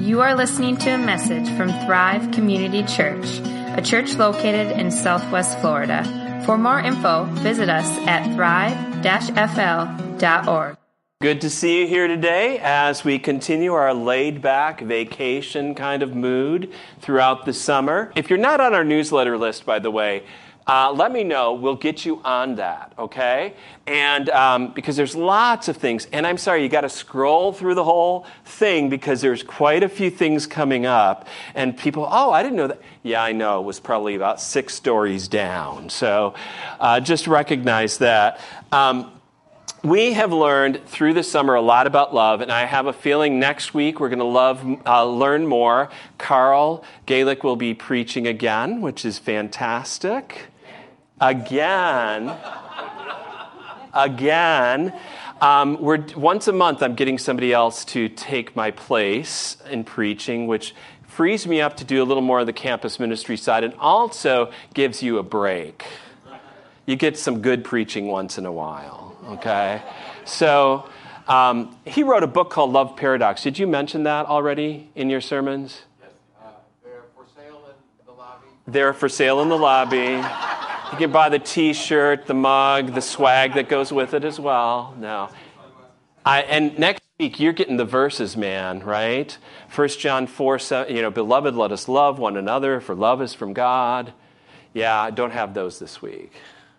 You are listening to a message from Thrive Community Church, a church located in Southwest Florida. For more info, visit us at thrive-fl.org. Good to see you here today as we continue our laid-back vacation kind of mood throughout the summer. If you're not on our newsletter list, by the way, let me know. We'll get you on that, okay? And because there's lots of things. And I'm sorry, you got to scroll through the whole thing because there's quite a few things coming up. And people, oh, I didn't know that. Yeah, I know. It was probably about 6 stories down. So just recognize that. We have learned through the summer a lot about love, and I have a feeling next week we're going to learn more. Carl Gaelic will be preaching again, which is fantastic. Again. Once a month I'm getting somebody else to take my place in preaching, which frees me up to do a little more of the campus ministry side and also gives you a break. You get some good preaching once in a while, okay? So he wrote a book called Love Paradox. Did you mention that already in your sermons? Yes. They're for sale in the lobby. They're for sale in the lobby. You can buy the T-shirt, the mug, the swag that goes with it as well. No. And next week, you're getting the verses, man, right? 1 John 4:7, beloved, let us love one another, for love is from God. Yeah, I don't have those this week.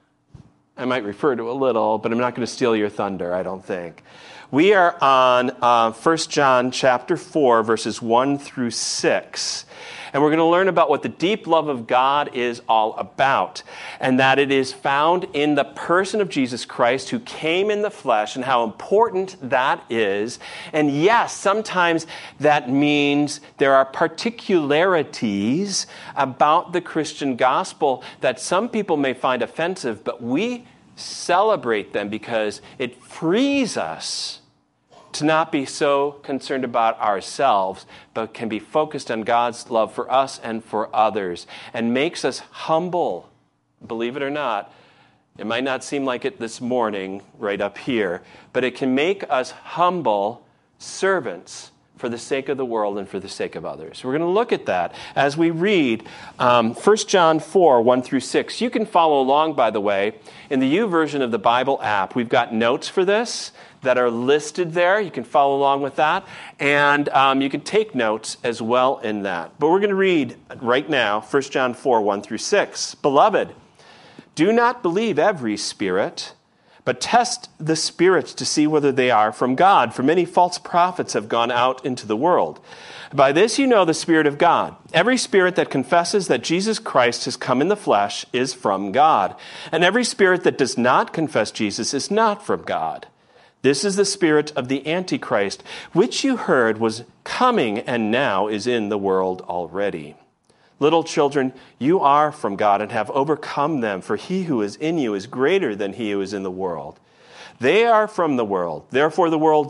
I might refer to a little, but I'm not going to steal your thunder, I don't think. We are on 1 John chapter 4, verses 1 through 6. And we're going to learn about what the deep love of God is all about, and that it is found in the person of Jesus Christ who came in the flesh and how important that is. And yes, sometimes that means there are particularities about the Christian gospel that some people may find offensive, but we celebrate them because it frees us to not be so concerned about ourselves, but can be focused on God's love for us and for others, and makes us humble. Believe it or not, it might not seem like it this morning right up here, but it can make us humble servants for the sake of the world and for the sake of others. We're going to look at that as we read 1 John 4, 1 through 6. You can follow along, by the way, in the U version of the Bible app. We've got notes for this that are listed there. You can follow along with that. And you can take notes as well in that. But we're going to read right now 1 John 4, 1 through 6. Beloved, do not believe every spirit, but test the spirits to see whether they are from God. For many false prophets have gone out into the world. By this you know the Spirit of God. Every spirit that confesses that Jesus Christ has come in the flesh is from God. And every spirit that does not confess Jesus is not from God. This is the spirit of the Antichrist, which you heard was coming and now is in the world already. Little children, you are from God and have overcome them, for he who is in you is greater than he who is in the world. They are from the world, therefore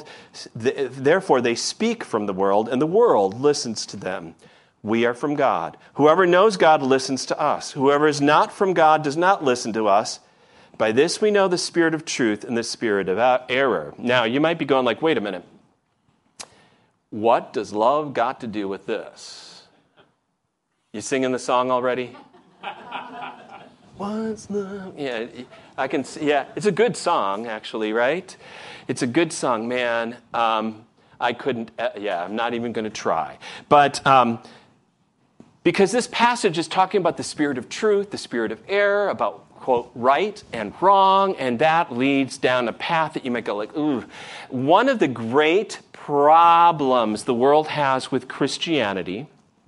they speak from the world, and the world listens to them. We are from God. Whoever knows God listens to us. Whoever is not from God does not listen to us. By this we know the spirit of truth and the spirit of error. Now, you might be going like, wait a minute. What does love got to do with this? You singing the song already? What's love? Yeah, I can see. Yeah, it's a good song, actually, right? It's a good song, man. I couldn't. I'm not even going to try. But because this passage is talking about the spirit of truth, the spirit of error, about quote, right and wrong, and that leads down a path that you might go like, ooh. One of the great problems the world has with Christianity,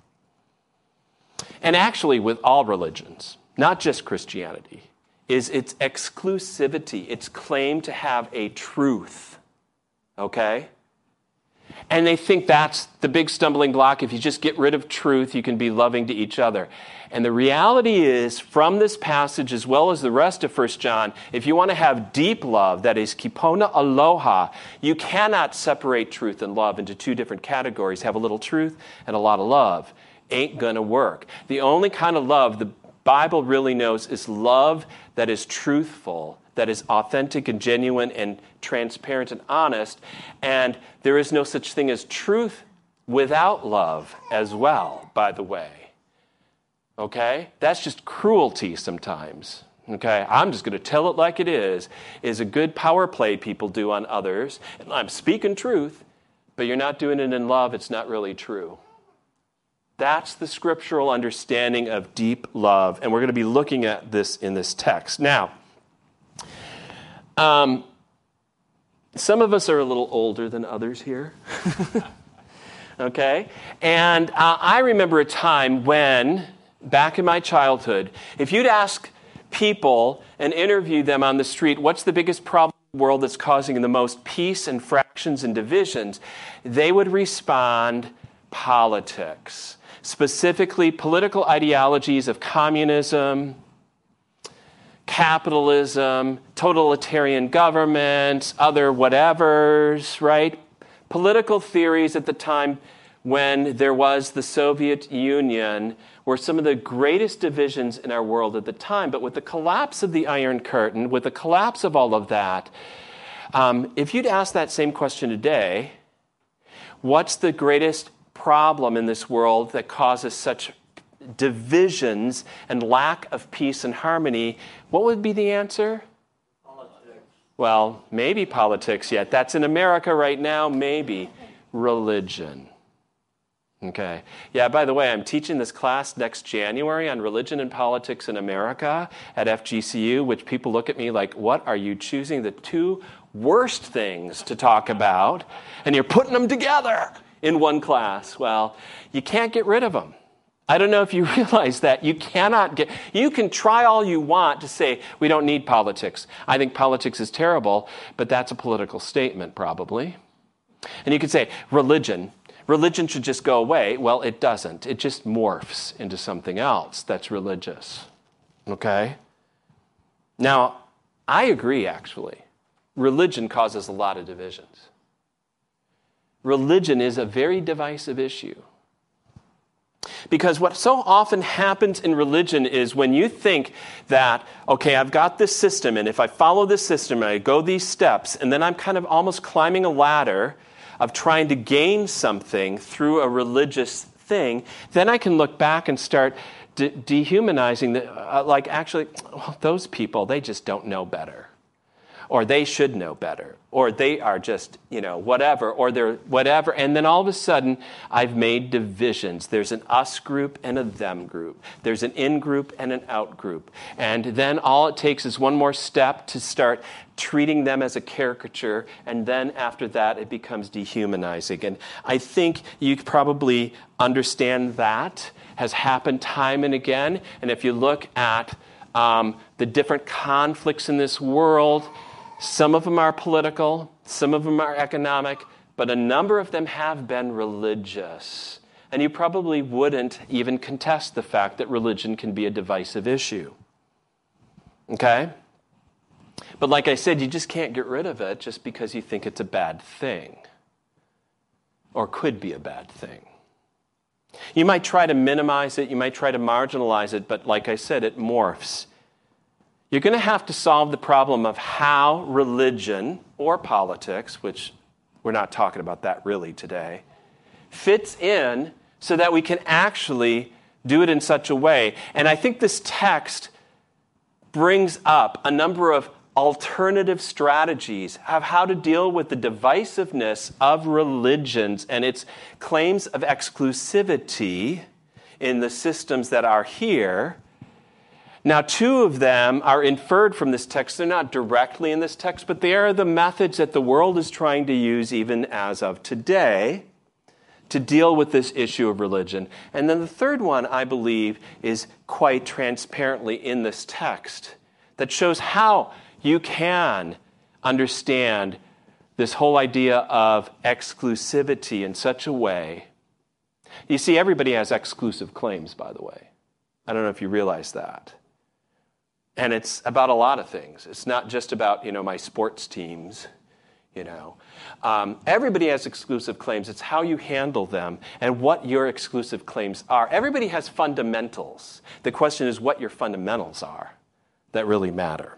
and actually with all religions, not just Christianity, is its exclusivity, its claim to have a truth, okay? And they think that's the big stumbling block. If you just get rid of truth, you can be loving to each other. And the reality is, from this passage as well as the rest of 1 John, if you want to have deep love, that is kipona aloha, you cannot separate truth and love into 2 different categories. Have a little truth and a lot of love. Ain't gonna work. The only kind of love the Bible really knows is love that is truthful, that is authentic and genuine and transparent and honest. And there is no such thing as truth without love as well, by the way. Okay? That's just cruelty sometimes. Okay? I'm just going to tell it like it is a good power play people do on others. And I'm speaking truth, but you're not doing it in love. It's not really true. That's the scriptural understanding of deep love. And we're going to be looking at this in this text. Now, some of us are a little older than others here. Okay? And I remember a time when, back in my childhood, if you'd ask people and interview them on the street, what's the biggest problem in the world that's causing the most peace and fractions and divisions, they would respond, politics. Specifically, political ideologies of communism, capitalism, totalitarian governments, other whatevers, right? Political theories at the time when there was the Soviet Union were some of the greatest divisions in our world at the time. But with the collapse of the Iron Curtain, with the collapse of all of that, if you'd ask that same question today, what's the greatest problem in this world that causes such divisions and lack of peace and harmony, what would be the answer? Politics. Well, maybe politics yet. That's in America right now, maybe. Religion. Okay. Yeah, by the way, I'm teaching this class next January on religion and politics in America at FGCU, which people look at me like, what are you choosing the two worst things to talk about, and you're putting them together in one class? Well, you can't get rid of them. I don't know if you realize that. You can try all you want to say, we don't need politics. I think politics is terrible, but that's a political statement probably. And you could say, religion should just go away. Well, it doesn't. It just morphs into something else that's religious. Okay? Now, I agree, actually. Religion causes a lot of divisions. Religion is a very divisive issue. Because what so often happens in religion is when you think that, okay, I've got this system, and if I follow this system, and I go these steps, and then I'm kind of almost climbing a ladder of trying to gain something through a religious thing, then I can look back and start dehumanizing, those people, they just don't know better. Or they should know better. Or they are just, whatever. Or they're whatever. And then all of a sudden, I've made divisions. There's an us group and a them group. There's an in group and an out group. And then all it takes is one more step to start treating them as a caricature. And then after that, it becomes dehumanizing. And I think you probably understand that has happened time and again. And if you look at the different conflicts in this world, some of them are political, some of them are economic, but a number of them have been religious. And you probably wouldn't even contest the fact that religion can be a divisive issue. Okay? But like I said, you just can't get rid of it just because you think it's a bad thing. Or could be a bad thing. You might try to minimize it, you might try to marginalize it, but like I said, it morphs. You're going to have to solve the problem of how religion or politics, which we're not talking about that really today, fits in so that we can actually do it in such a way. And I think this text brings up a number of alternative strategies of how to deal with the divisiveness of religions and its claims of exclusivity in the systems that are here. Now, two of them are inferred from this text. They're not directly in this text, but they are the methods that the world is trying to use even as of today to deal with this issue of religion. And then the third one, I believe, is quite transparently in this text that shows how you can understand this whole idea of exclusivity in such a way. You see, everybody has exclusive claims, by the way. I don't know if you realize that. And it's about a lot of things. It's not just about, my sports teams, Everybody has exclusive claims. It's how you handle them and what your exclusive claims are. Everybody has fundamentals. The question is what your fundamentals are that really matter.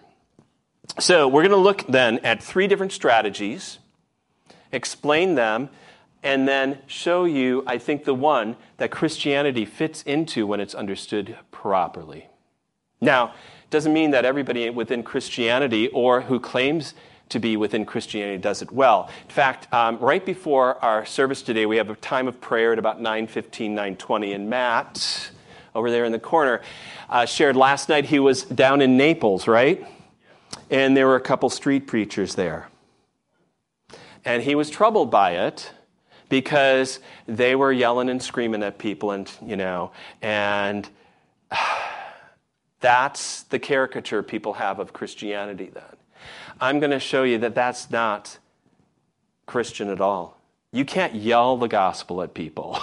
So we're going to look then at 3 different strategies, explain them, and then show you, I think, the one that Christianity fits into when it's understood properly. Now, it doesn't mean that everybody within Christianity or who claims to be within Christianity does it well. In fact, right before our service today, we have a time of prayer at about 9:15, 9:20, and Matt, over there in the corner, shared last night he was down in Naples, right? And there were a couple street preachers there. And he was troubled by it because they were yelling and screaming at people and that's the caricature people have of Christianity then. I'm going to show you that that's not Christian at all. You can't yell the gospel at people.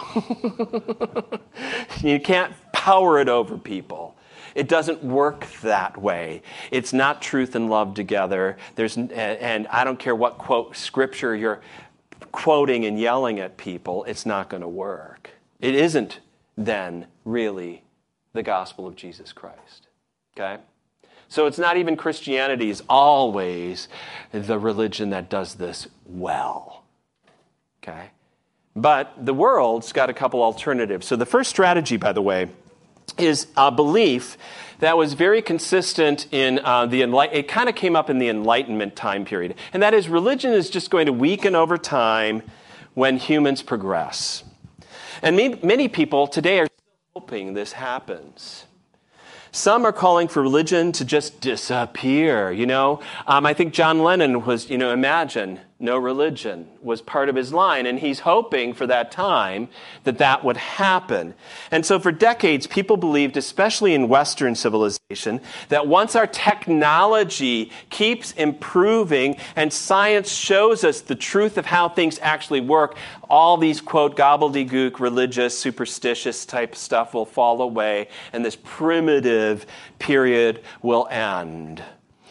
You can't power it over people. It doesn't work that way. It's not truth and love together. And I don't care what quote scripture you're quoting and yelling at people, it's not going to work. It isn't then really the gospel of Jesus Christ. Okay? So it's not even Christianity is always the religion that does this well. Okay? But the world's got a couple alternatives. So the first strategy, by the way, is a belief that was very consistent in it kind of came up in the Enlightenment time period. And that is religion is just going to weaken over time when humans progress. And many people today are still hoping this happens. Some are calling for religion to just disappear, I think John Lennon was, imagine no religion was part of his line, and he's hoping for that time that would happen. And so for decades, people believed, especially in Western civilization, that once our technology keeps improving and science shows us the truth of how things actually work, all these, quote, gobbledygook, religious, superstitious type stuff will fall away, and this primitive period will end.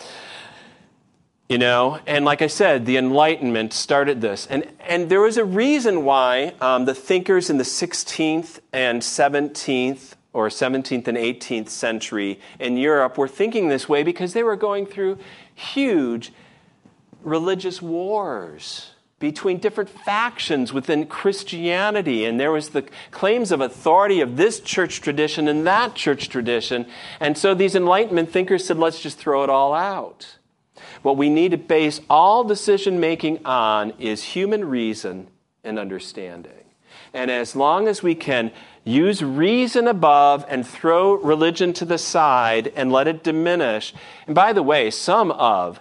And like I said, the Enlightenment started this. And there was a reason why the thinkers in the 16th and 17th, or 17th and 18th century in Europe were thinking this way, because they were going through huge religious wars between different factions within Christianity. And there was the claims of authority of this church tradition and that church tradition. And so these Enlightenment thinkers said, let's just throw it all out. What we need to base all decision-making on is human reason and understanding. And as long as we can use reason above and throw religion to the side and let it diminish, and by the way, some of,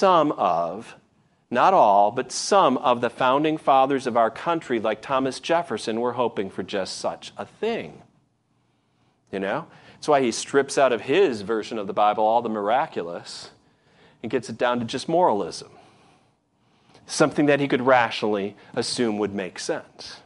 not all, but some of the founding fathers of our country, like Thomas Jefferson, were hoping for just such a thing. That's why he strips out of his version of the Bible all the miraculous and gets it down to just moralism. Something that he could rationally assume would make sense.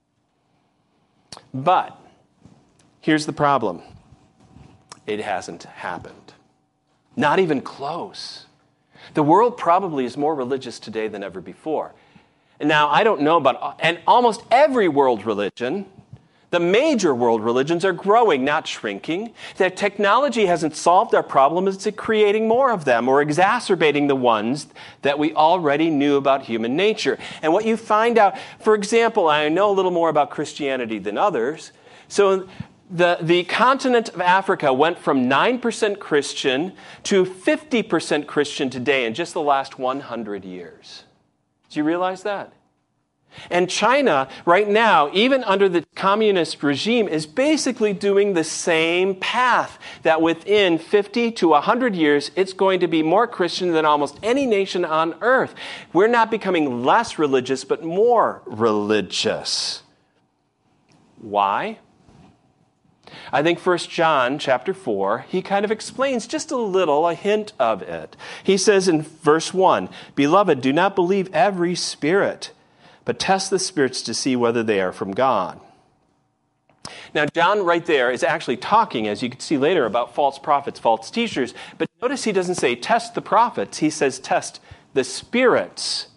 But here's the problem. It hasn't happened. Not even close. The world probably is more religious today than ever before. And now, I don't know about, and almost every world religion, the major world religions are growing, not shrinking. That technology hasn't solved our problem, it's creating more of them or exacerbating the ones that we already knew about human nature. And what you find out, for example, I know a little more about Christianity than others. So the continent of Africa went from 9% Christian to 50% Christian today in just the last 100 years. Do you realize that? And China, right now, even under the communist regime, is basically doing the same path, that within 50 to 100 years, it's going to be more Christian than almost any nation on earth. We're not becoming less religious, but more religious. Why? I think 1 John chapter 4, he kind of explains just a hint of it. He says in verse 1, "Beloved, do not believe every spirit, but test the spirits to see whether they are from God." Now, John right there is actually talking, as you can see later, about false prophets, false teachers. But notice he doesn't say test the prophets. He says test the spirits.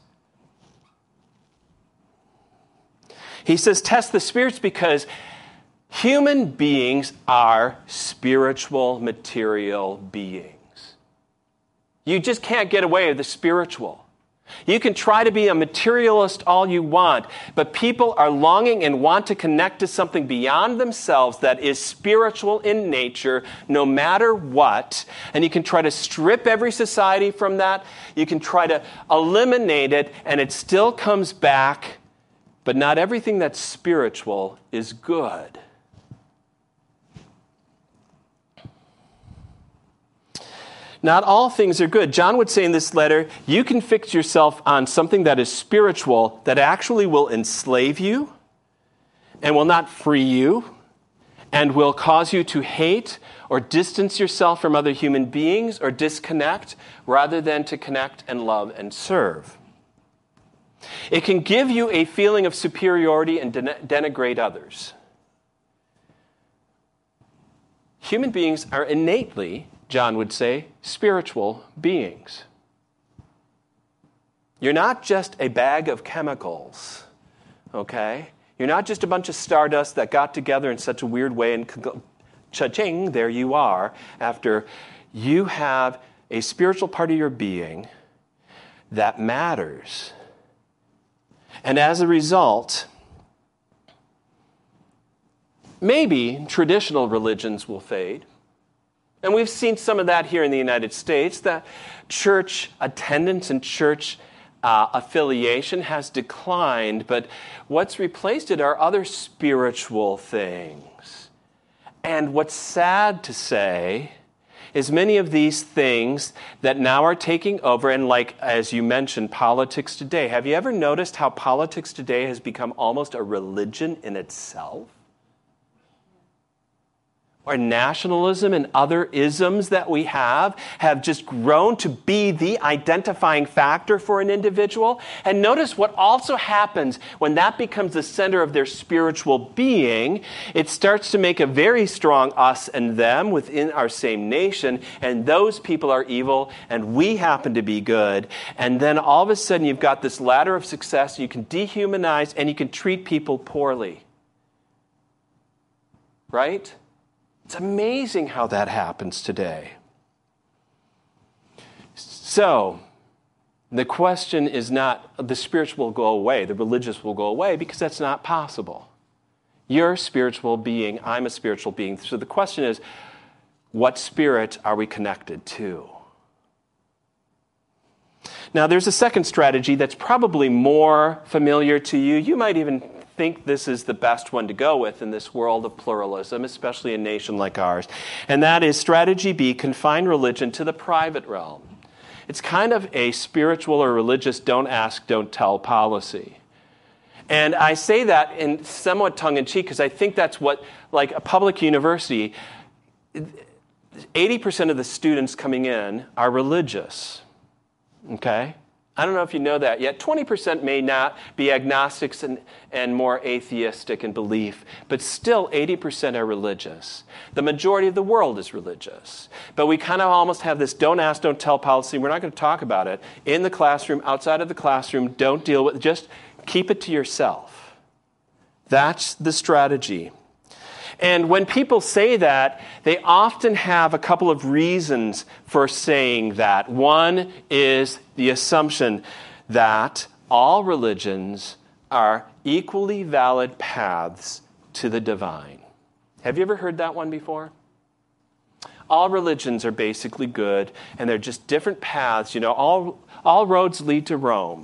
He says test the spirits because human beings are spiritual, material beings. You just can't get away with the spiritual. You can try to be a materialist all you want, but people are longing and want to connect to something beyond themselves that is spiritual in nature, no matter what. And you can try to strip every society from that. You can try to eliminate it, and it still comes back. But not everything that's spiritual is good. Not all things are good. John would say in this letter, you can fix yourself on something that is spiritual that actually will enslave you and will not free you and will cause you to hate or distance yourself from other human beings or disconnect rather than to connect and love and serve. It can give you a feeling of superiority and denigrate others. Human beings are innately, John would say, spiritual beings. You're not just a bag of chemicals, okay? You're not just a bunch of stardust that got together in such a weird way and cha-ching, there you are. After you have a spiritual part of your being that matters. And as a result, maybe traditional religions will fade. And we've seen some of that here in the United States, that church attendance and church affiliation has declined, but what's replaced it are other spiritual things. And what's sad to say is many of these things that now are taking over, and like, as you mentioned, politics today. Have you ever noticed how politics today has become almost a religion in itself? Or nationalism and other isms that we have just grown to be the identifying factor for an individual. And notice what also happens when that becomes the center of their spiritual being. It starts to make a very strong us and them within our same nation, and those people are evil, and we happen to be good. And then all of a sudden you've got this ladder of success. You can dehumanize and you can treat people poorly. Right? It's amazing how that happens today. So, the question is not the spiritual will go away, the religious will go away, because that's not possible. You're a spiritual being, I'm a spiritual being. So the question is, what spirit are we connected to? Now, there's a second strategy that's probably more familiar to you. You might even think this is the best one to go with in this world of pluralism, especially a nation like ours. And that is strategy B, confine religion to the private realm. It's kind of a spiritual or religious don't ask, don't tell policy. And I say that in somewhat tongue-in-cheek because I think that's what, like a public university, 80% of the students coming in are religious. Okay? I don't know if you know that yet. 20% may not be agnostics and more atheistic in belief, but still 80% are religious. The majority of the world is religious. But we kind of almost have this don't ask, don't tell policy. We're not going to talk about it in the classroom, outside of the classroom. Don't deal with it. Just keep it to yourself. That's the strategy. And when people say that, they often have a couple of reasons for saying that. One is the assumption that all religions are equally valid paths to the divine. Have you ever heard that one before? All religions are basically good, and they're just different paths. You know, all roads lead to Rome.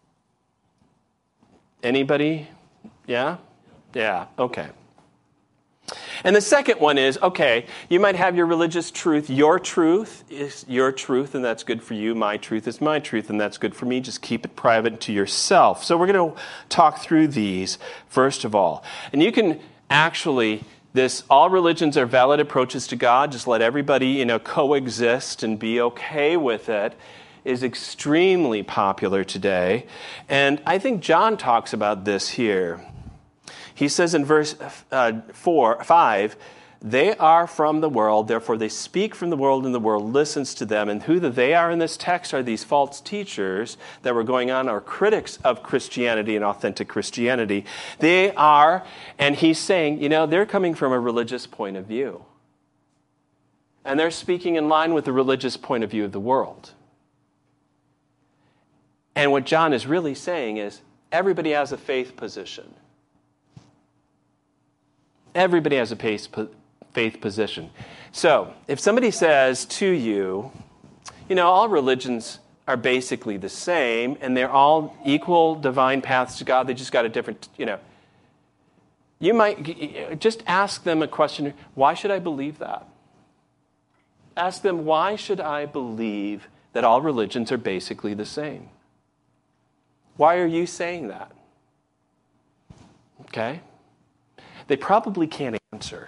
Anybody? Yeah? Yeah, okay. And the second one is, okay, you might have your religious truth. Your truth is your truth, and that's good for you. My truth is my truth, and that's good for me. Just keep it private to yourself. So we're going to talk through these, first of all. And you can actually, all religions are valid approaches to God. Just let everybody, coexist and be okay with it, is extremely popular today. And I think John talks about this here. He says in verse 5, they are from the world, therefore they speak from the world, and the world listens to them. And who the they are in this text are these false teachers that were going on, or critics of Christianity and authentic Christianity. They are, and he's saying, they're coming from a religious point of view. And they're speaking in line with the religious point of view of the world. And what John is really saying is everybody has a faith position. Everybody has a faith position. So if somebody says to you, all religions are basically the same, and they're all equal divine paths to God, they just got a different, you might just ask them a question, why should I believe that? Ask them, why should I believe that all religions are basically the same? Why are you saying that? Okay? They probably can't answer.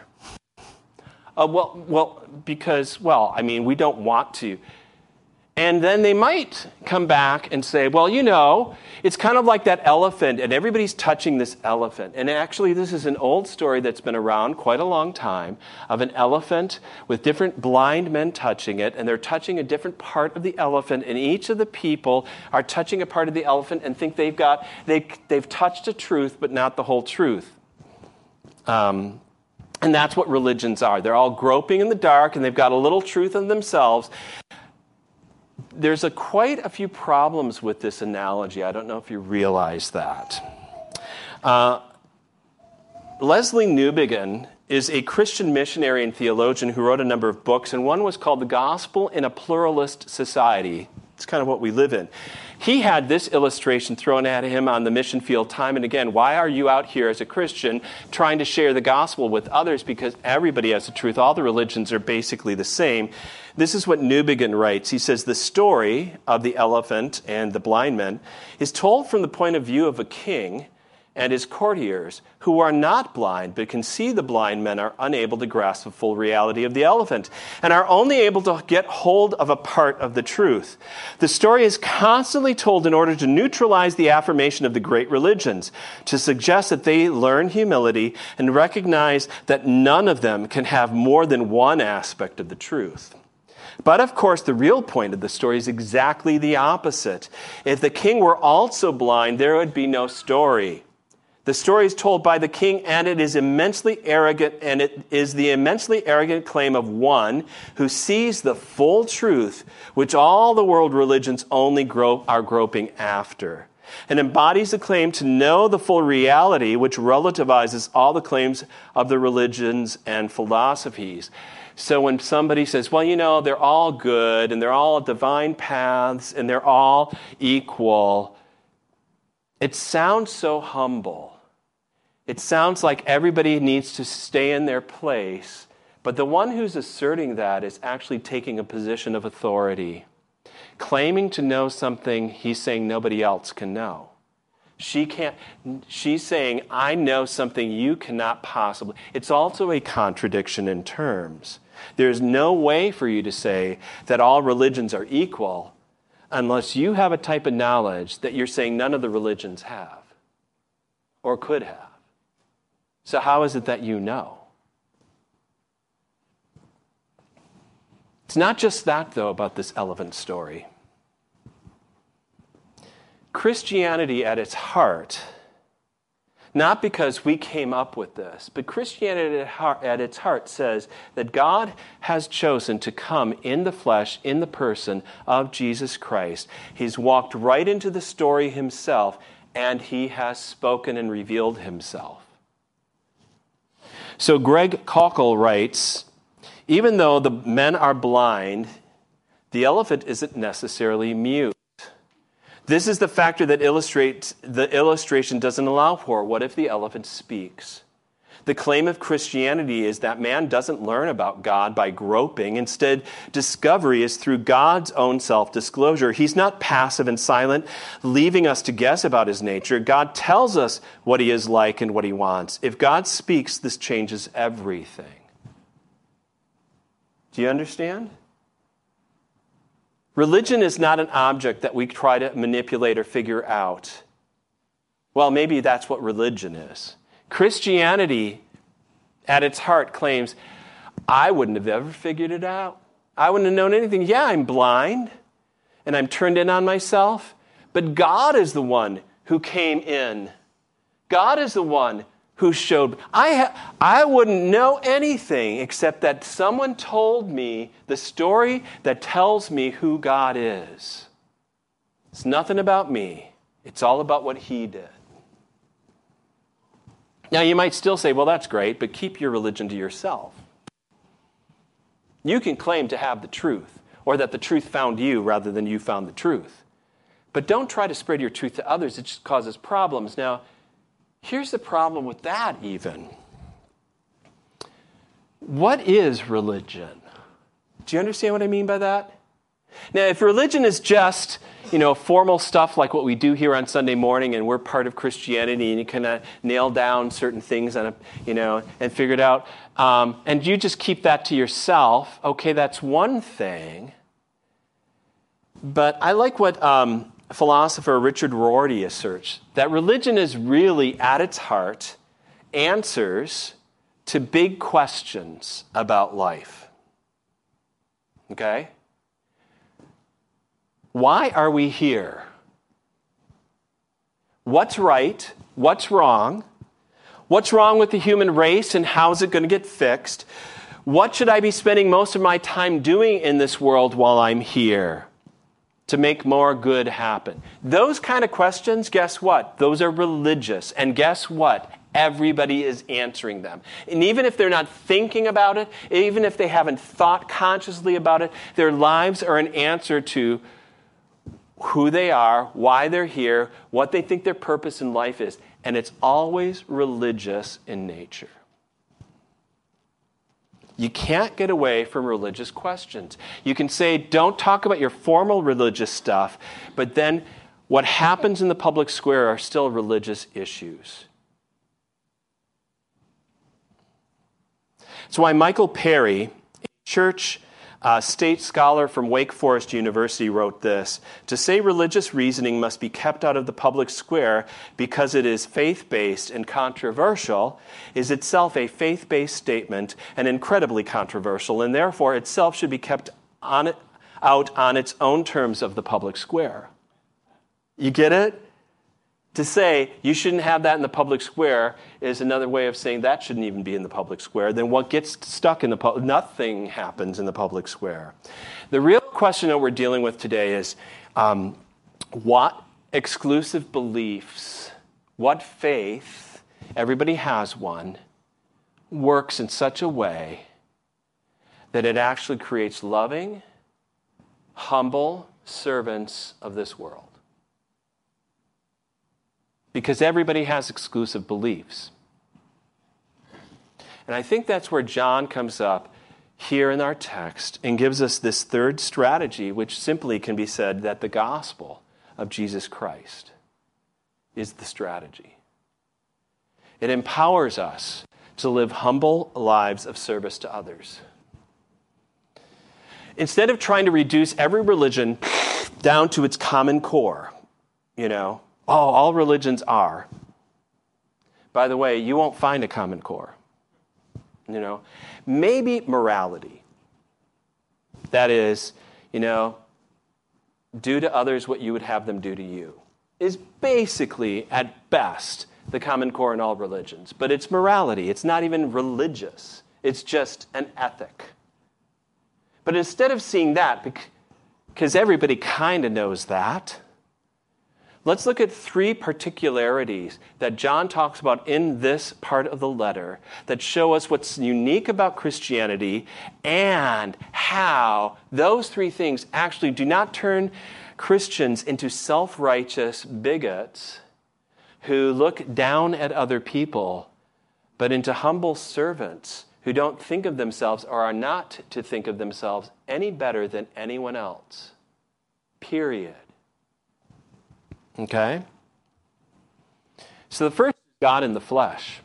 Because we don't want to. And then they might come back and say, it's kind of like that elephant, and everybody's touching this elephant. And actually, this is an old story that's been around quite a long time of an elephant with different blind men touching it, and they're touching a different part of the elephant, and each of the people are touching a part of the elephant and think they've touched a truth, but not the whole truth. And that's what religions are. They're all groping in the dark, and they've got a little truth in themselves. There's quite a few problems with this analogy. I don't know if you realize that. Leslie Newbigin is a Christian missionary and theologian who wrote a number of books, and one was called The Gospel in a Pluralist Society. It's kind of what we live in. He had this illustration thrown at him on the mission field time and again. Why are you out here as a Christian trying to share the gospel with others? Because everybody has the truth. All the religions are basically the same. This is what Newbigin writes. He says, the story of the elephant and the blind men is told from the point of view of a king and his courtiers, who are not blind, but can see the blind men are unable to grasp the full reality of the elephant, and are only able to get hold of a part of the truth. The story is constantly told in order to neutralize the affirmation of the great religions, to suggest that they learn humility and recognize that none of them can have more than one aspect of the truth. But of course, the real point of the story is exactly the opposite. If the king were also blind, there would be no story. The story is told by the king, and it is immensely arrogant, and it is the immensely arrogant claim of one who sees the full truth, which all the world religions only are groping after, and embodies the claim to know the full reality, which relativizes all the claims of the religions and philosophies. So when somebody says, they're all good, and they're all divine paths, and they're all equal, it sounds so humble. It sounds like everybody needs to stay in their place, but the one who's asserting that is actually taking a position of authority, claiming to know something he's saying nobody else can know. She's saying, I know something you cannot possibly. It's also a contradiction in terms. There's no way for you to say that all religions are equal unless you have a type of knowledge that you're saying none of the religions have or could have. So how is it that you know? It's not just that, though, about this elephant story. Christianity at its heart, not because we came up with this, but Christianity at its heart says that God has chosen to come in the flesh, in the person of Jesus Christ. He's walked right into the story himself, and he has spoken and revealed himself. So Greg Koukl writes, even though the men are blind, the elephant isn't necessarily mute. This is the factor that the illustration doesn't allow for. What if the elephant speaks? The claim of Christianity is that man doesn't learn about God by groping. Instead, discovery is through God's own self-disclosure. He's not passive and silent, leaving us to guess about his nature. God tells us what he is like and what he wants. If God speaks, this changes everything. Do you understand? Religion is not an object that we try to manipulate or figure out. Well, maybe that's what religion is. Christianity, at its heart, claims, I wouldn't have ever figured it out. I wouldn't have known anything. Yeah, I'm blind, and I'm turned in on myself, but God is the one who came in. God is the one who showed. I wouldn't know anything except that someone told me the story that tells me who God is. It's nothing about me. It's all about what he did. Now, you might still say, well, that's great, but keep your religion to yourself. You can claim to have the truth, or that the truth found you rather than you found the truth. But don't try to spread your truth to others. It just causes problems. Now, here's the problem with that even. What is religion? Do you understand what I mean by that? Now, if religion is just, formal stuff like what we do here on Sunday morning, and we're part of Christianity, and you kind of nail down certain things and figure it out, and you just keep that to yourself, okay, that's one thing. But I like what philosopher Richard Rorty asserts, that religion is really, at its heart, answers to big questions about life. Okay? Why are we here? What's right? What's wrong? What's wrong with the human race and how is it going to get fixed? What should I be spending most of my time doing in this world while I'm here to make more good happen? Those kind of questions, guess what? Those are religious. And guess what? Everybody is answering them. And even if they're not thinking about it, even if they haven't thought consciously about it, their lives are an answer to who they are, why they're here, what they think their purpose in life is. And it's always religious in nature. You can't get away from religious questions. You can say, don't talk about your formal religious stuff, but then what happens in the public square are still religious issues. That's why Michael Perry, a church state scholar from Wake Forest University, wrote this: to say religious reasoning must be kept out of the public square because it is faith-based and controversial is itself a faith-based statement and incredibly controversial, and therefore itself should be kept out on its own terms of the public square. You get it? To say you shouldn't have that in the public square is another way of saying that shouldn't even be in the public square. Then what gets stuck in the public? Nothing happens in the public square. The real question that we're dealing with today is what exclusive beliefs, what faith, everybody has one, works in such a way that it actually creates loving, humble servants of this world. Because everybody has exclusive beliefs. And I think that's where John comes up here in our text and gives us this third strategy, which simply can be said that the gospel of Jesus Christ is the strategy. It empowers us to live humble lives of service to others. Instead of trying to reduce every religion down to its common core, all religions are. By the way, you won't find a common core. Maybe morality. That is, do to others what you would have them do to you, is basically, at best, the common core in all religions. But it's morality. It's not even religious. It's just an ethic. But instead of seeing that, because everybody kind of knows that, let's look at three particularities that John talks about in this part of the letter that show us what's unique about Christianity and how those three things actually do not turn Christians into self-righteous bigots who look down at other people, but into humble servants who don't think of themselves or are not to think of themselves any better than anyone else. Period. Okay? So the first is God in the flesh.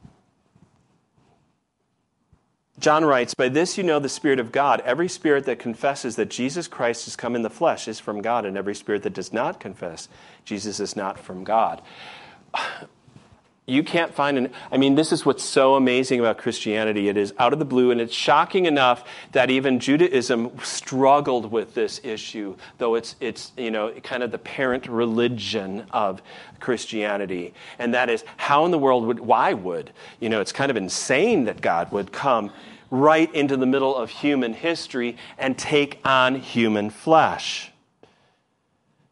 John writes, by this you know the Spirit of God. Every spirit that confesses that Jesus Christ has come in the flesh is from God, and every spirit that does not confess Jesus is not from God. You can't find this is what's so amazing about Christianity. It is out of the blue, and it's shocking enough that even Judaism struggled with this issue, though it's kind of the parent religion of Christianity. And that is, how in the world would, it's kind of insane that God would come right into the middle of human history and take on human flesh.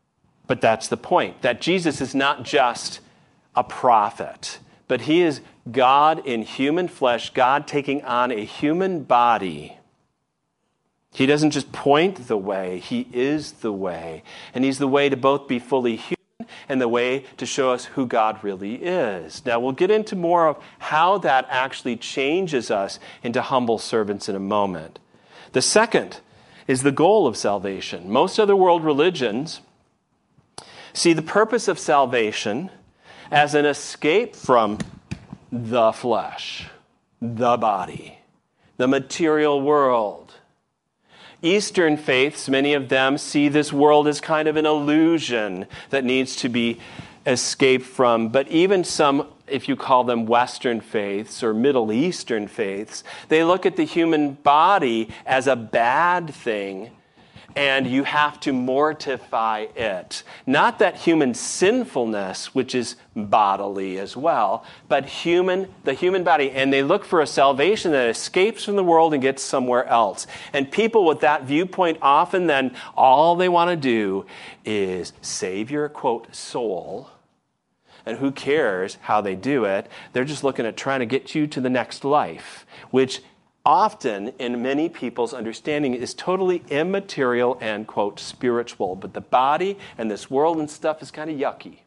But that's the point, that Jesus is not just a prophet, but he is God in human flesh, God taking on a human body. He doesn't just point the way, he is the way. And he's the way to both be fully human and the way to show us who God really is. Now, we'll get into more of how that actually changes us into humble servants in a moment. The second is the goal of salvation. Most other world religions see the purpose of salvation as an escape from the flesh, the body, the material world. Eastern faiths, many of them see this world as kind of an illusion that needs to be escaped from. But even some, if you call them Western faiths or Middle Eastern faiths, they look at the human body as a bad thing, and you have to mortify it. Not that human sinfulness, which is bodily as well, but the human body. And they look for a salvation that escapes from the world and gets somewhere else. And people with that viewpoint often then, all they want to do is save your, quote, soul. And who cares how they do it? They're just looking at trying to get you to the next life, which often, in many people's understanding, is totally immaterial and, quote, spiritual. But the body and this world and stuff is kind of yucky.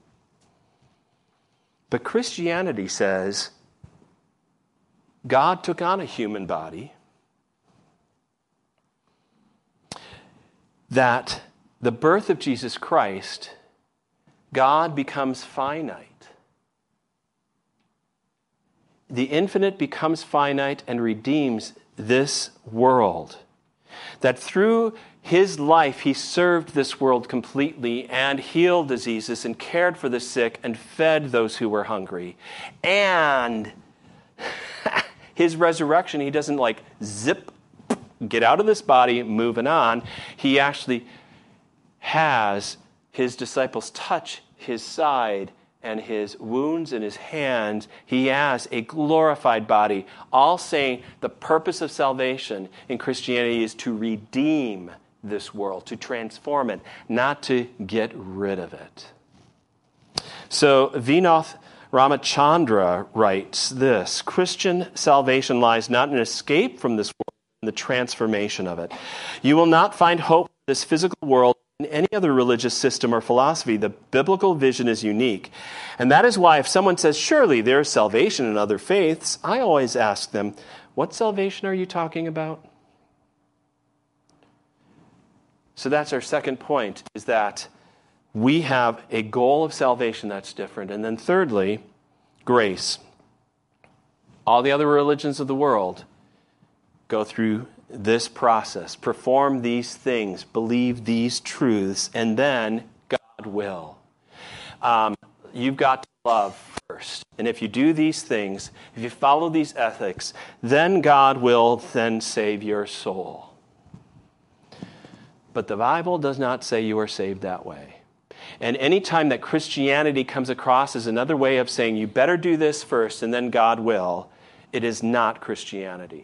But Christianity says God took on a human body, that the birth of Jesus Christ, God becomes finite. The infinite becomes finite and redeems this world. That through his life, he served this world completely and healed diseases and cared for the sick and fed those who were hungry. And his resurrection, he doesn't like zip, get out of this body, moving on. He actually has his disciples touch his side and his wounds in his hands. He has a glorified body, all saying the purpose of salvation in Christianity is to redeem this world, to transform it, not to get rid of it. So Vinoth Ramachandra writes this: Christian salvation lies not in escape from this world, but in the transformation of it. You will not find hope for this physical world in any other religious system or philosophy. The biblical vision is unique. And that is why if someone says, surely there is salvation in other faiths, I always ask them, what salvation are you talking about? So that's our second point, is that we have a goal of salvation that's different. And then thirdly, grace. All the other religions of the world go through this process, perform these things, believe these truths, and then God will. You've got to love first. And if you do these things, if you follow these ethics, then God will then save your soul. But the Bible does not say you are saved that way. And any time that Christianity comes across as another way of saying you better do this first and then God will, it is not Christianity.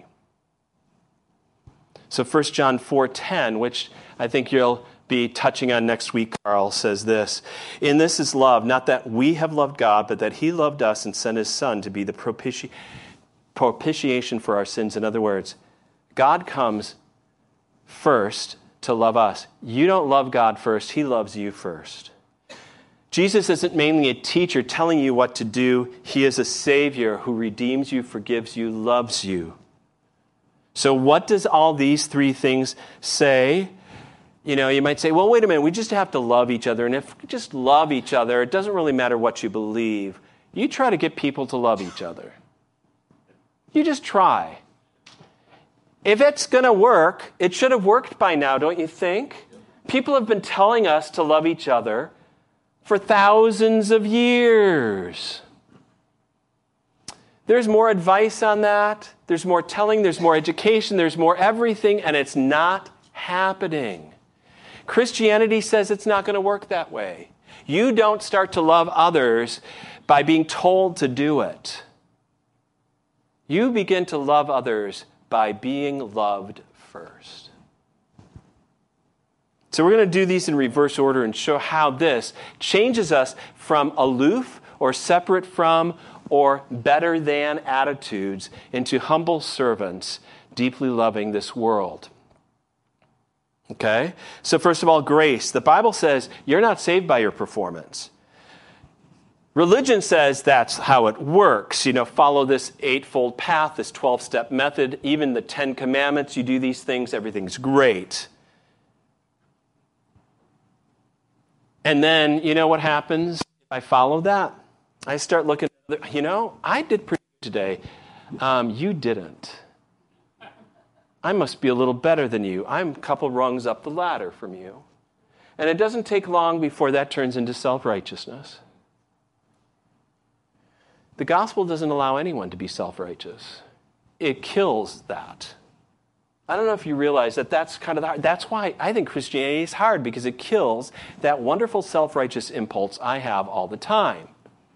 So 1 John 4:10, which I think you'll be touching on next week, Carl, says this: In this is love, not that we have loved God, but that he loved us and sent his Son to be the propitiation for our sins. In other words, God comes first to love us. You don't love God first, he loves you first. Jesus isn't mainly a teacher telling you what to do. He is a Savior who redeems you, forgives you, loves you. So what does all these three things say? You know, you might say, well, wait a minute, we just have to love each other. And if we just love each other, it doesn't really matter what you believe. You try to get people to love each other. You just try. If it's going to work, it should have worked by now, don't you think? People have been telling us to love each other for thousands of years. There's more advice on that. There's more telling. There's more education. There's more everything, and it's not happening. Christianity says it's not going to work that way. You don't start to love others by being told to do it. You begin to love others by being loved first. So we're going to do these in reverse order and show how this changes us from aloof or separate from or better than attitudes into humble servants, deeply loving this world. Okay? So first of all, grace. The Bible says you're not saved by your performance. Religion says that's how it works. Follow this 8-fold path, this 12-step method, even the 10 commandments. You do these things, everything's great. And then, you know what happens if I follow that? I start looking, I did pretty good today. You didn't. I must be a little better than you. I'm a couple rungs up the ladder from you. And it doesn't take long before that turns into self-righteousness. The gospel doesn't allow anyone to be self-righteous. It kills that. I don't know if you realize that that's why I think Christianity is hard, because it kills that wonderful self-righteous impulse I have all the time.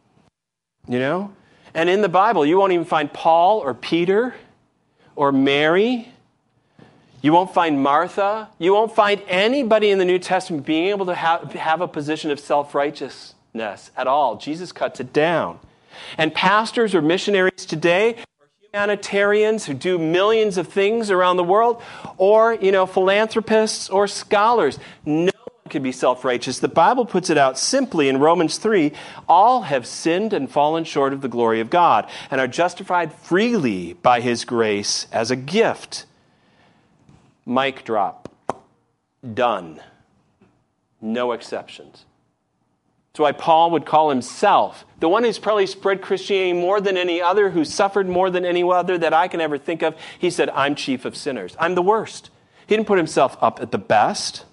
And in the Bible, you won't even find Paul or Peter or Mary. You won't find Martha. You won't find anybody in the New Testament being able to have a position of self-righteousness at all. Jesus cuts it down. And pastors or missionaries today, or humanitarians who do millions of things around the world, or, philanthropists or scholars, no one can be self-righteous. The Bible puts it out simply in Romans 3, all have sinned and fallen short of the glory of God and are justified freely by his grace as a gift. Mic drop. Done. No exceptions. That's why Paul would call himself the one who's probably spread Christianity more than any other, who suffered more than any other that I can ever think of. He said, I'm chief of sinners. I'm the worst. He didn't put himself up at the best.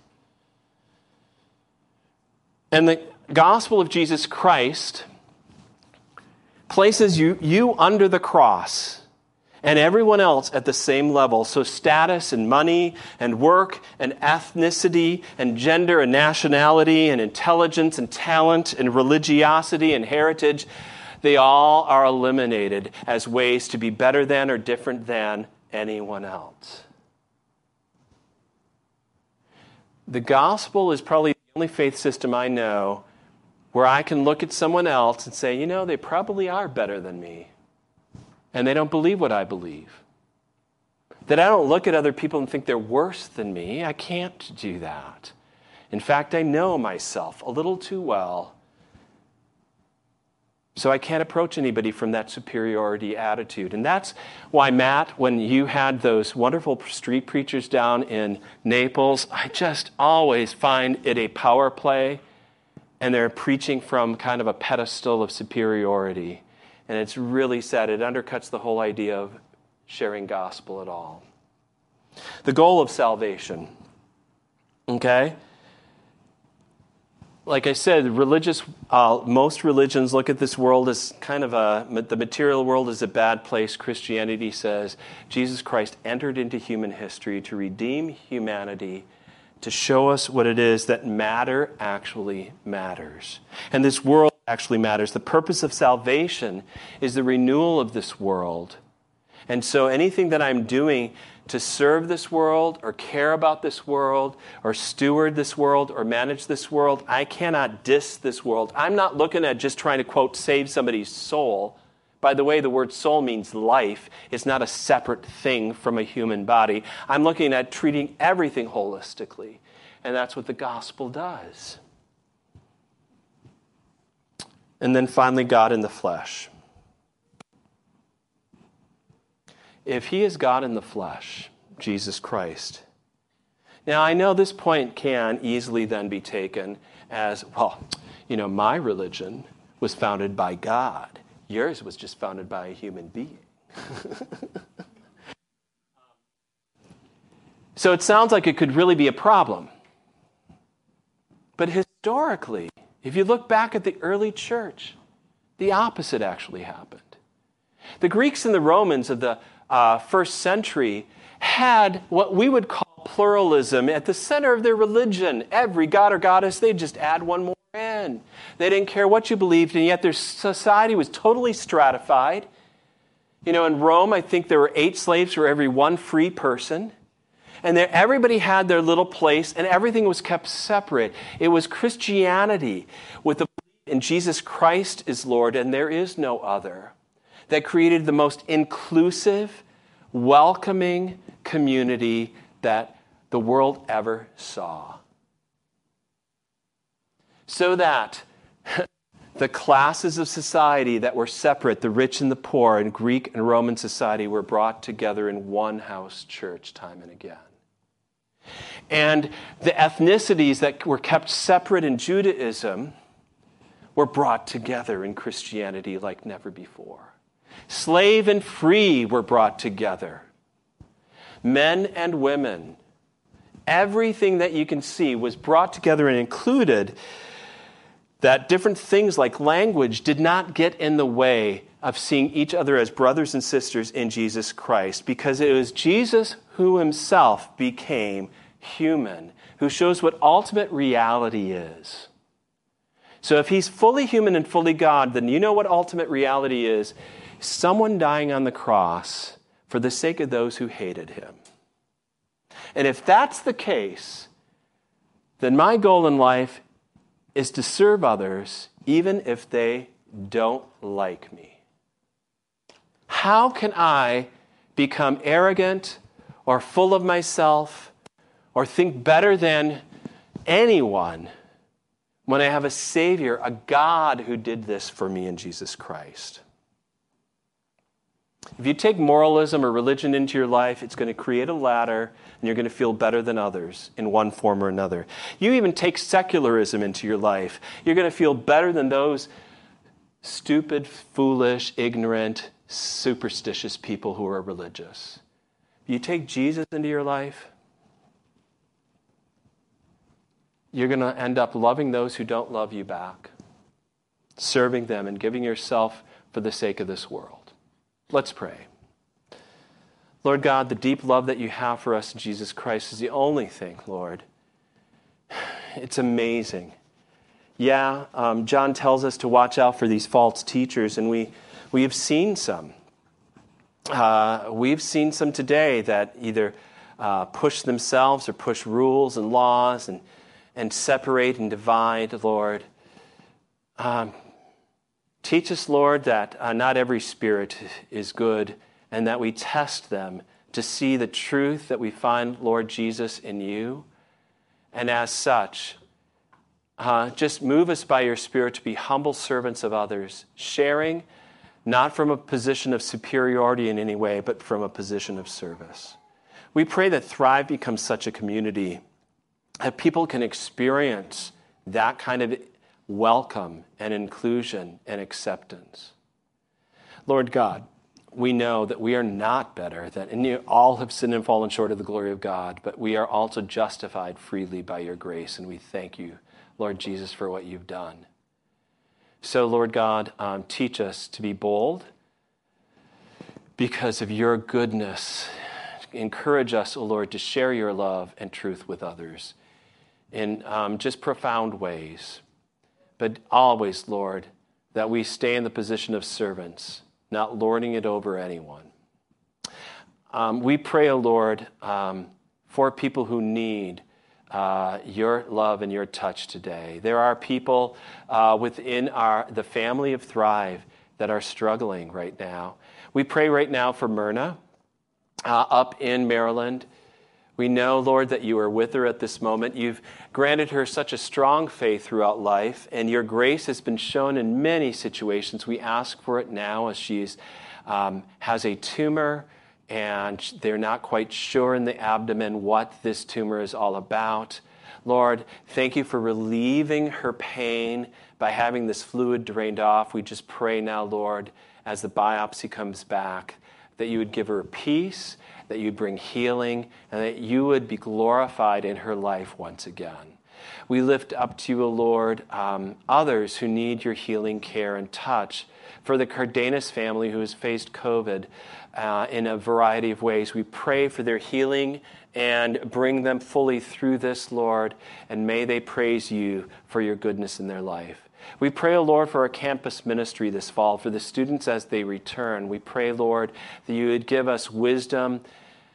And the gospel of Jesus Christ places you under the cross and everyone else at the same level. So status and money and work and ethnicity and gender and nationality and intelligence and talent and religiosity and heritage, they all are eliminated as ways to be better than or different than anyone else. The gospel is probably the only faith system I know where I can look at someone else and say, they probably are better than me. And they don't believe what I believe. That I don't look at other people and think they're worse than me. I can't do that. In fact, I know myself a little too well. So I can't approach anybody from that superiority attitude. And that's why, Matt, when you had those wonderful street preachers down in Naples, I just always find it a power play. And they're preaching from kind of a pedestal of superiority. And it's really sad. It undercuts the whole idea of sharing gospel at all. The goal of salvation. Okay? Like I said, most religions look at this world as kind of the material world is a bad place. Christianity says Jesus Christ entered into human history to redeem humanity, to show us what it is that matter actually matters. And this world actually matters. The purpose of salvation is the renewal of this world. And so anything that I'm doing to serve this world or care about this world or steward this world or manage this world, I cannot diss this world. I'm not looking at just trying to, quote, save somebody's soul. By the way, the word soul means life. It's not a separate thing from a human body. I'm looking at treating everything holistically. And that's what the gospel does. And then finally, God in the flesh. If he is God in the flesh, Jesus Christ. Now, I know this point can easily then be taken as, my religion was founded by God. Yours was just founded by a human being. So it sounds like it could really be a problem. But historically, if you look back at the early church, the opposite actually happened. The Greeks and the Romans of the first century had what we would call pluralism at the center of their religion. Every god or goddess, they'd just add one more in. They didn't care what you believed, and yet their society was totally stratified. In Rome, I think there were 8 slaves for every 1 free person. And there, everybody had their little place, and everything was kept separate. It was Christianity with the belief in Jesus Christ is Lord, and there is no other, that created the most inclusive, welcoming community that the world ever saw. So that the classes of society that were separate, the rich and the poor in Greek and Roman society, were brought together in one house church time and again. And the ethnicities that were kept separate in Judaism were brought together in Christianity like never before. Slave and free were brought together. Men and women. Everything that you can see was brought together and included, that different things like language did not get in the way of seeing each other as brothers and sisters in Jesus Christ, because it was Jesus who himself became human, who shows what ultimate reality is. So if he's fully human and fully God, then you know what ultimate reality is: someone dying on the cross for the sake of those who hated him. And if that's the case, then my goal in life is to serve others even if they don't like me. How can I become arrogant or full of myself or think better than anyone when I have a Savior, a God who did this for me in Jesus Christ? If you take moralism or religion into your life, it's going to create a ladder, and you're going to feel better than others in one form or another. You even take secularism into your life, you're going to feel better than those stupid, foolish, ignorant, superstitious people who are religious. If you take Jesus into your life, you're going to end up loving those who don't love you back, serving them, and giving yourself for the sake of this world. Let's pray. Lord God, the deep love that you have for us in Jesus Christ is the only thing, Lord. It's amazing. Yeah, John tells us to watch out for these false teachers, and we have seen some. We've seen some today that either push themselves or push rules and laws and separate and divide, Lord. Teach us, Lord, that not every spirit is good, and that we test them to see the truth that we find, Lord Jesus, in you. And as such, just move us by your Spirit to be humble servants of others, sharing not from a position of superiority in any way, but from a position of service. We pray that Thrive becomes such a community that people can experience that kind of welcome and inclusion and acceptance. Lord God, we know that we are not better, that all have sinned and fallen short of the glory of God, but we are also justified freely by your grace, and we thank you, Lord Jesus, for what you've done. So, Lord God, teach us to be bold because of your goodness. Encourage us, O Lord, to share your love and truth with others in just profound ways. But always, Lord, that we stay in the position of servants, not lording it over anyone. We pray, O Lord, for people who need your love and your touch today. There are people within the family of Thrive that are struggling right now. We pray right now for Myrna up in Maryland. We know, Lord, that you are with her at this moment. You've granted her such a strong faith throughout life, and your grace has been shown in many situations. We ask for it now as she has a tumor, and they're not quite sure in the abdomen what this tumor is all about. Lord, thank you for relieving her pain by having this fluid drained off. We just pray now, Lord, as the biopsy comes back, that you would give her peace, that you bring healing, and that you would be glorified in her life once again. We lift up to you, O Lord, others who need your healing care and touch. For the Cardenas family who has faced COVID in a variety of ways, we pray for their healing and bring them fully through this, Lord, and may they praise you for your goodness in their life. We pray, O Lord, for our campus ministry this fall, for the students as they return. We pray, Lord, that you would give us wisdom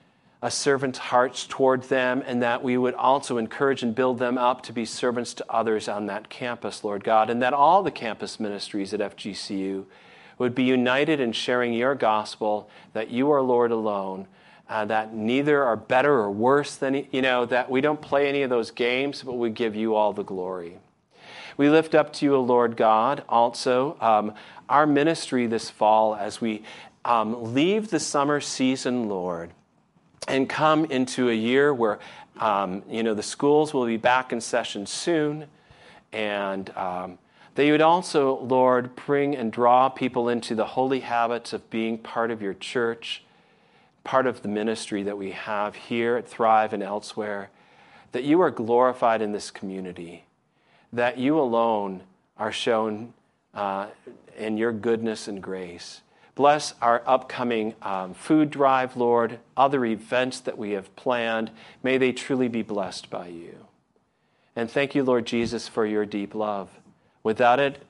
a servant's heart toward them, and that we would also encourage and build them up to be servants to others on that campus, Lord God, and that all the campus ministries at FGCU would be united in sharing your gospel, that you are Lord alone, that neither are better or worse than, that we don't play any of those games, but we give you all the glory. We lift up to you, O Lord God, also our ministry this fall as we leave the summer season, Lord, and come into a year where, the schools will be back in session soon, and that you would also, Lord, bring and draw people into the holy habits of being part of your church, part of the ministry that we have here at Thrive and elsewhere, that you are glorified in this community, that you alone are shown in your goodness and grace. Bless our upcoming food drive, Lord, other events that we have planned. May they truly be blessed by you. And thank you, Lord Jesus, for your deep love. Without it,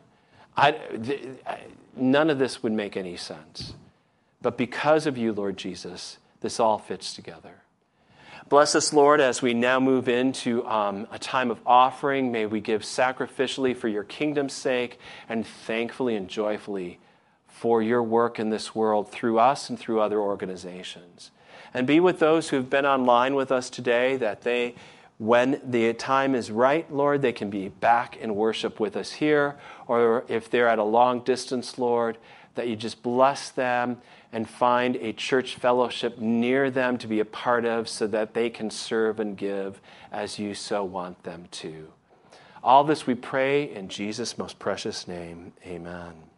none of this would make any sense. But because of you, Lord Jesus, this all fits together. Bless us, Lord, as we now move into a time of offering. May we give sacrificially for your kingdom's sake and thankfully and joyfully for your work in this world through us and through other organizations. And be with those who have been online with us today, that they, when the time is right, Lord, they can be back in worship with us here, or if they're at a long distance, Lord, that you just bless them and find a church fellowship near them to be a part of so that they can serve and give as you so want them to. All this we pray in Jesus' most precious name. Amen.